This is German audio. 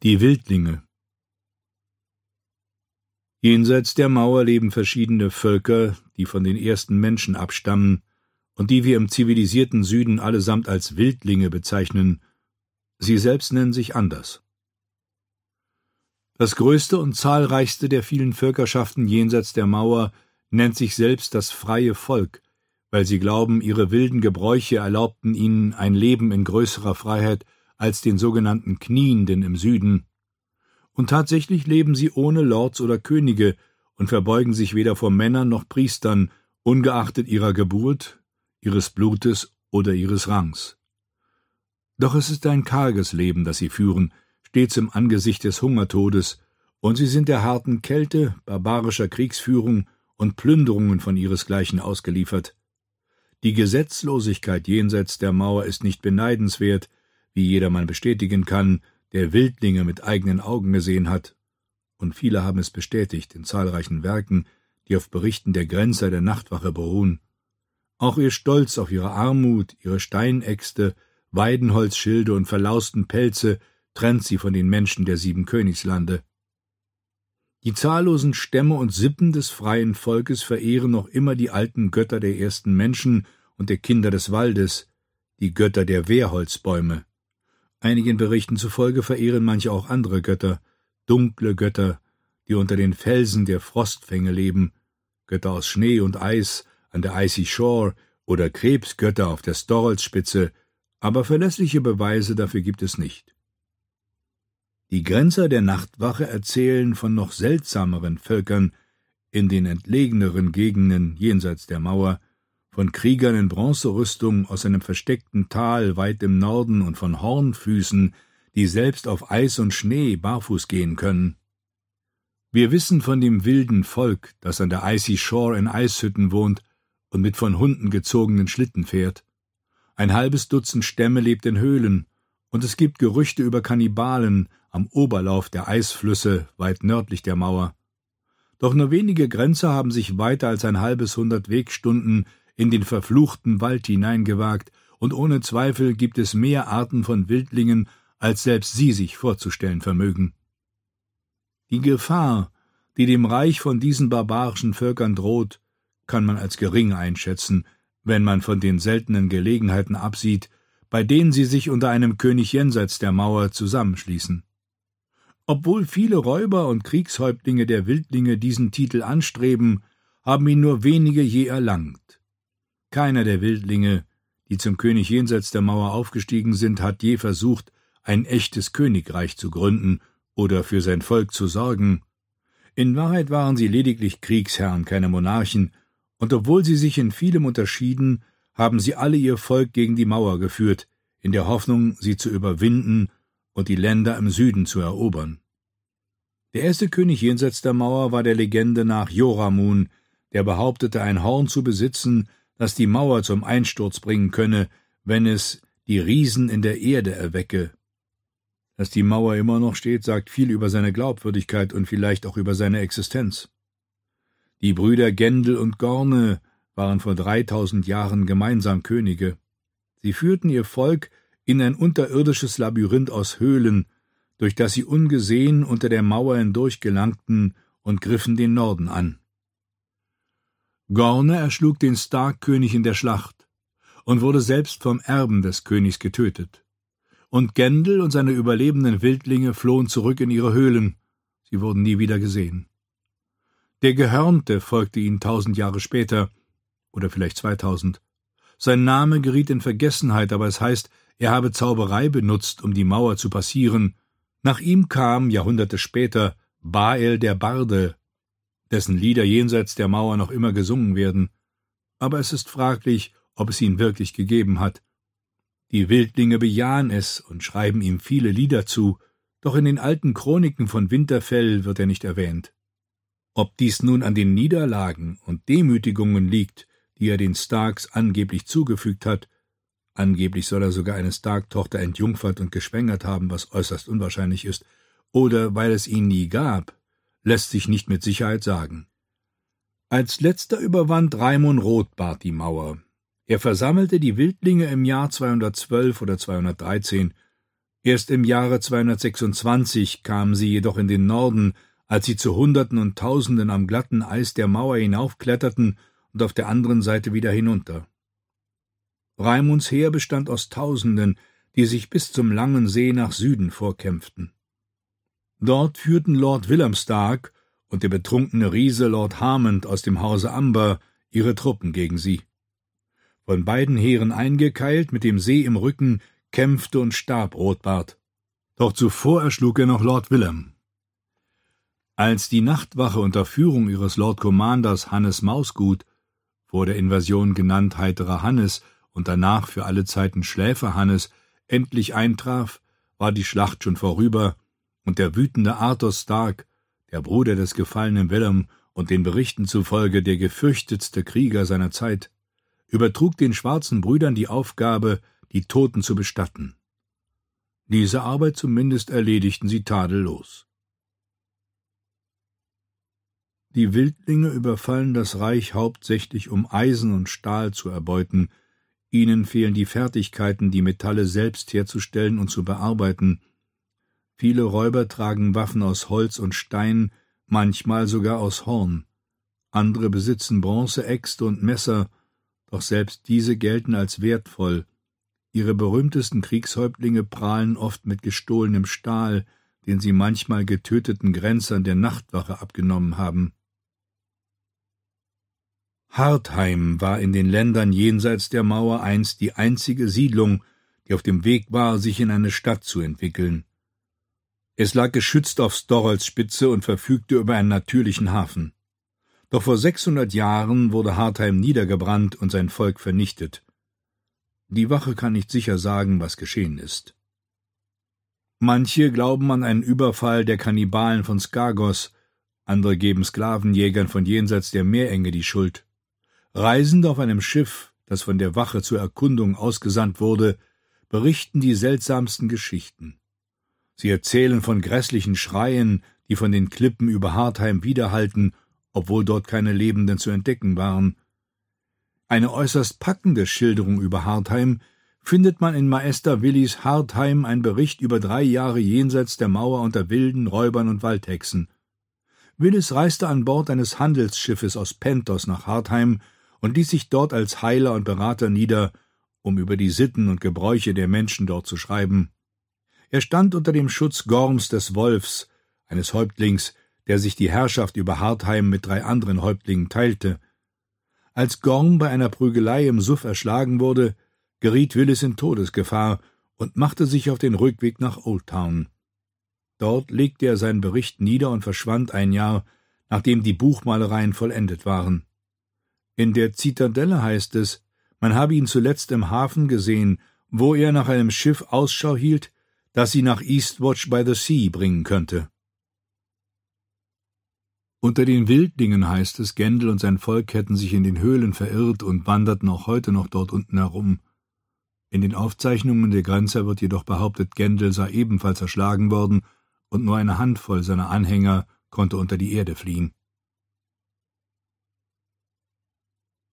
Die Wildlinge. Jenseits der Mauer leben verschiedene Völker, die von den ersten Menschen abstammen und die wir im zivilisierten Süden allesamt als Wildlinge bezeichnen. Sie selbst nennen sich anders. Das größte und zahlreichste der vielen Völkerschaften jenseits der Mauer nennt sich selbst das freie Volk, weil sie glauben, ihre wilden Gebräuche erlaubten ihnen ein Leben in größerer Freiheit als den sogenannten Knienden im Süden. Und tatsächlich leben sie ohne Lords oder Könige und verbeugen sich weder vor Männern noch Priestern, ungeachtet ihrer Geburt, ihres Blutes oder ihres Rangs. Doch es ist ein karges Leben, das sie führen, stets im Angesicht des Hungertodes, und sie sind der harten Kälte, barbarischer Kriegsführung und Plünderungen von ihresgleichen ausgeliefert. Die Gesetzlosigkeit jenseits der Mauer ist nicht beneidenswert, wie jedermann bestätigen kann, der Wildlinge mit eigenen Augen gesehen hat. Und viele haben es bestätigt in zahlreichen Werken, die auf Berichten der Grenzer der Nachtwache beruhen. Auch ihr Stolz auf ihre Armut, ihre Steinäxte, Weidenholzschilde und verlausten Pelze trennt sie von den Menschen der 7 Königslande. Die zahllosen Stämme und Sippen des freien Volkes verehren noch immer die alten Götter der ersten Menschen und der Kinder des Waldes, die Götter der Wehrholzbäume. Einigen Berichten zufolge verehren manche auch andere Götter, dunkle Götter, die unter den Felsen der Frostfänge leben, Götter aus Schnee und Eis an der Icy Shore oder Krebsgötter auf der Storrelsspitze, aber verlässliche Beweise dafür gibt es nicht. Die Grenzer der Nachtwache erzählen von noch seltsameren Völkern in den entlegeneren Gegenden jenseits der Mauer, von Kriegern in Bronzerüstung aus einem versteckten Tal weit im Norden und von Hornfüßen, die selbst auf Eis und Schnee barfuß gehen können. Wir wissen von dem wilden Volk, das an der Icy Shore in Eishütten wohnt und mit von Hunden gezogenen Schlitten fährt. Ein halbes Dutzend Stämme lebt in Höhlen, und es gibt Gerüchte über Kannibalen am Oberlauf der Eisflüsse weit nördlich der Mauer. Doch nur wenige Grenzer haben sich weiter als ein halbes Hundert Wegstunden in den verfluchten Wald hineingewagt, und ohne Zweifel gibt es mehr Arten von Wildlingen, als selbst sie sich vorzustellen vermögen. Die Gefahr, die dem Reich von diesen barbarischen Völkern droht, kann man als gering einschätzen, wenn man von den seltenen Gelegenheiten absieht, bei denen sie sich unter einem König jenseits der Mauer zusammenschließen. Obwohl viele Räuber und Kriegshäuptlinge der Wildlinge diesen Titel anstreben, haben ihn nur wenige je erlangt. Keiner der Wildlinge, die zum König jenseits der Mauer aufgestiegen sind, hat je versucht, ein echtes Königreich zu gründen oder für sein Volk zu sorgen. In Wahrheit waren sie lediglich Kriegsherren, keine Monarchen, und obwohl sie sich in vielem unterschieden, haben sie alle ihr Volk gegen die Mauer geführt, in der Hoffnung, sie zu überwinden und die Länder im Süden zu erobern. Der erste König jenseits der Mauer war der Legende nach Joramun, der behauptete, ein Horn zu besitzen, das die Mauer zum Einsturz bringen könne, wenn es die Riesen in der Erde erwecke. Dass die Mauer immer noch steht, sagt viel über seine Glaubwürdigkeit und vielleicht auch über seine Existenz. Die Brüder Gendel und Gorne waren vor 3000 Jahren gemeinsam Könige. Sie führten ihr Volk in ein unterirdisches Labyrinth aus Höhlen, durch das sie ungesehen unter der Mauer hindurch gelangten und griffen den Norden an. Gorne erschlug den Stark-König in der Schlacht und wurde selbst vom Erben des Königs getötet. Und Gendel und seine überlebenden Wildlinge flohen zurück in ihre Höhlen. Sie wurden nie wieder gesehen. Der Gehörnte folgte ihnen 1000 Jahre später, oder vielleicht 2000. Sein Name geriet in Vergessenheit, aber es heißt, er habe Zauberei benutzt, um die Mauer zu passieren. Nach ihm kam, Jahrhunderte später, Bael der Barde, dessen Lieder jenseits der Mauer noch immer gesungen werden. Aber es ist fraglich, ob es ihn wirklich gegeben hat. Die Wildlinge bejahen es und schreiben ihm viele Lieder zu, doch in den alten Chroniken von Winterfell wird er nicht erwähnt. Ob dies nun an den Niederlagen und Demütigungen liegt, die er den Starks angeblich zugefügt hat, angeblich soll er sogar eine Stark-Tochter entjungfert und geschwängert haben, was äußerst unwahrscheinlich ist, oder weil es ihn nie gab, lässt sich nicht mit Sicherheit sagen. Als letzter überwand Raimund Rotbart die Mauer. Er versammelte die Wildlinge im Jahr 212 oder 213. Erst im Jahre 226 kamen sie jedoch in den Norden, als sie zu Hunderten und Tausenden am glatten Eis der Mauer hinaufkletterten und auf der anderen Seite wieder hinunter. Raimunds Heer bestand aus Tausenden, die sich bis zum langen See nach Süden vorkämpften. Dort führten Lord Willem Stark und der betrunkene Riese Lord Harmond aus dem Hause Amber ihre Truppen gegen sie. Von beiden Heeren eingekeilt, mit dem See im Rücken, kämpfte und starb Rotbart. Doch zuvor erschlug er noch Lord Willem. Als die Nachtwache unter Führung ihres Lord Commanders Hannes Mausgut, vor der Invasion genannt Heiterer Hannes und danach für alle Zeiten Schläfer Hannes, endlich eintraf, war die Schlacht schon vorüber, und der wütende Arthur Stark, der Bruder des gefallenen Willem und den Berichten zufolge der gefürchtetste Krieger seiner Zeit, übertrug den schwarzen Brüdern die Aufgabe, die Toten zu bestatten. Diese Arbeit zumindest erledigten sie tadellos. Die Wildlinge überfallen das Reich hauptsächlich, um Eisen und Stahl zu erbeuten. Ihnen fehlen die Fertigkeiten, die Metalle selbst herzustellen und zu bearbeiten. Viele Räuber tragen Waffen aus Holz und Stein, manchmal sogar aus Horn. Andere besitzen Bronzeäxte und Messer, doch selbst diese gelten als wertvoll. Ihre berühmtesten Kriegshäuptlinge prahlen oft mit gestohlenem Stahl, den sie manchmal getöteten Grenzern der Nachtwache abgenommen haben. Hartheim war in den Ländern jenseits der Mauer einst die einzige Siedlung, die auf dem Weg war, sich in eine Stadt zu entwickeln. Es lag geschützt auf Storrolds Spitze und verfügte über einen natürlichen Hafen. Doch vor 600 Jahren wurde Hartheim niedergebrannt und sein Volk vernichtet. Die Wache kann nicht sicher sagen, was geschehen ist. Manche glauben an einen Überfall der Kannibalen von Skagos, andere geben Sklavenjägern von jenseits der Meerenge die Schuld. Reisende auf einem Schiff, das von der Wache zur Erkundung ausgesandt wurde, berichten die seltsamsten Geschichten. Sie erzählen von grässlichen Schreien, die von den Klippen über Hartheim widerhallten, obwohl dort keine Lebenden zu entdecken waren. Eine äußerst packende Schilderung über Hartheim findet man in Meister Willis Hartheim, ein Bericht über 3 Jahre jenseits der Mauer unter Wilden, Räubern und Waldhexen. Willis reiste an Bord eines Handelsschiffes aus Pentos nach Hartheim und ließ sich dort als Heiler und Berater nieder, um über die Sitten und Gebräuche der Menschen dort zu schreiben. Er stand unter dem Schutz Gorms des Wolfs, eines Häuptlings, der sich die Herrschaft über Hartheim mit 3 anderen Häuptlingen teilte. Als Gorm bei einer Prügelei im Suff erschlagen wurde, geriet Willis in Todesgefahr und machte sich auf den Rückweg nach Old Town. Dort legte er seinen Bericht nieder und verschwand ein Jahr, nachdem die Buchmalereien vollendet waren. In der Zitadelle heißt es, man habe ihn zuletzt im Hafen gesehen, wo er nach einem Schiff Ausschau hielt, das sie nach Eastwatch by the Sea bringen könnte. Unter den Wildlingen heißt es, Gendel und sein Volk hätten sich in den Höhlen verirrt und wanderten auch heute noch dort unten herum. In den Aufzeichnungen der Grenzer wird jedoch behauptet, Gendel sei ebenfalls erschlagen worden und nur eine Handvoll seiner Anhänger konnte unter die Erde fliehen.